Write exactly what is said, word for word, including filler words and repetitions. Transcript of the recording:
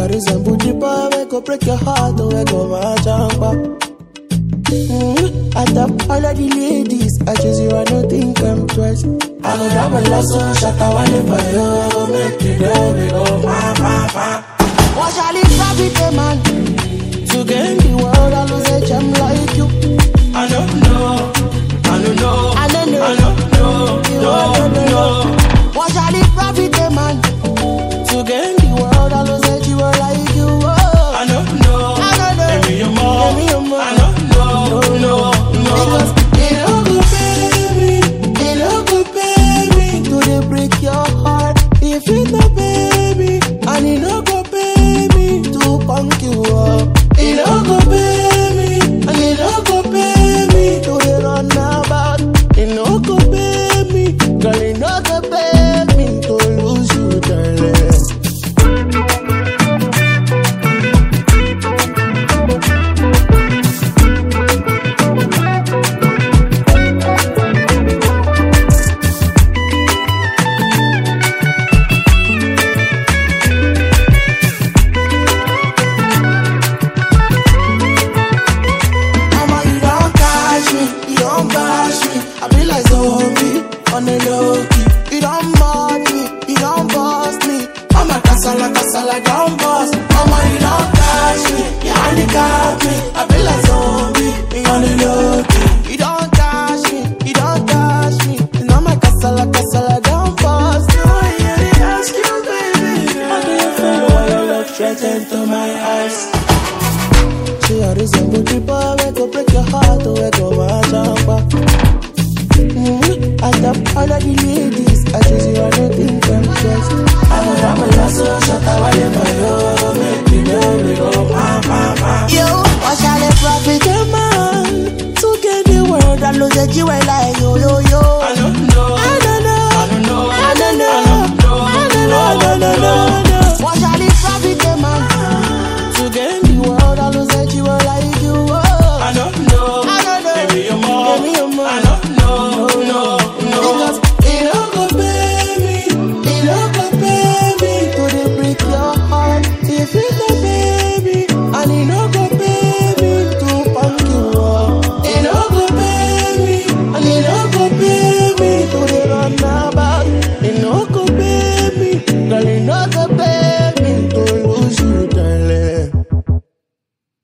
I resemble the boy, we go break your heart, oh, we go my jumper. Mm-hmm. I top all of the ladies, I choose you, I don't think I'm twice. I know that my last one shot, I want it for you, I go make it baby, oh, ma, ma, ma. What shall it profit a man? To gain the world, I lose a gem like you. I don't know, I don't know, I don't know, I don't know, no, no, no. What shall it profit a man? To gain the world, I lose a jewel like you. Oh. I don't know, I don't know, give me your more, give me your more. I don't know, no, no, no. Because it don't go pay me, it don't go pay me to they break your heart. If it no pay me, and it don't go pay me to punk you up. It don't go pay me, and it don't go pay me to they run about. It don't go pay me, girl, it don't go pay me to lose you, darling. On the low key, you don't mod me, you don't boss me. I'm a casala, casala, don't boss. Mama, you don't touch me, you handicap me. I feel like zombie, on the low key. You don't touch me, you don't touch me. And I'm a casala, casala, don't boss. No, I really ask you, baby. How do you feel when you look straight into my eyes? See, I resemble the boy, we go break your heart, oh,